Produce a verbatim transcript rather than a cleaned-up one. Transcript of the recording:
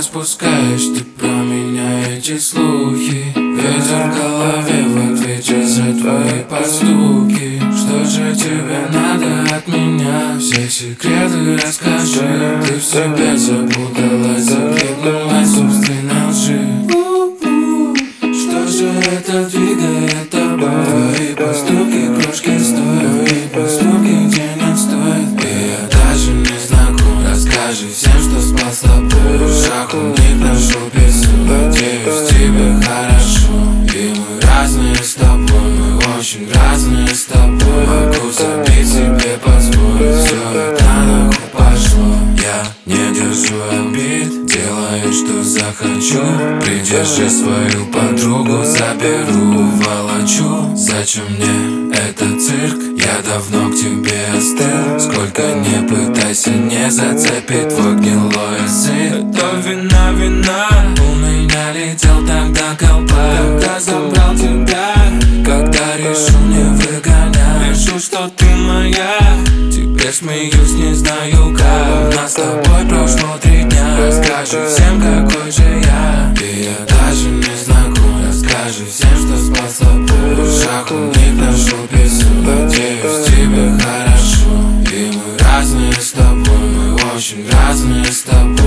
распускаешь ты про меня эти слухи. Ветер в голове в ответе за твои поступки. Что же тебе надо от меня? Все секреты расскажи. Ты в себе запуталась, захлебнулась в собственной лжи. Что же это двигает тобой? Твои поступки кружки стоят, твои поступки денег стоят. И я даже не знаком. Расскажи всем, что спал с тобой. В ушах у них ношу песу. Надеюсь, тебе хорошо. И мы разные с тобой, мы очень разные с тобой. Могу забить себе позволить, все это нахуй пошло. Я не держу обид, делаю, что захочу. Придержи свою подругу, заберу, волочу. Зачем мне этот цирк? Я давно к тебе остыл. Сколько не пытайся, не зацепить твой гнилой язык. Это вина, вина. У меня летел тогда колпак, когда забрал тебя, когда решил не выгонять. Решу, что ты моя. Теперь смеюсь, не знаю как. У нас с тобой прошло три дня. Расскажи всем, какой же я. И я даже не знаком. Расскажи всем, что спал с тобой. В ушах у них ношу песу. Надеюсь, тебе хорошо. И мы разные с тобой, мы очень разные с тобой.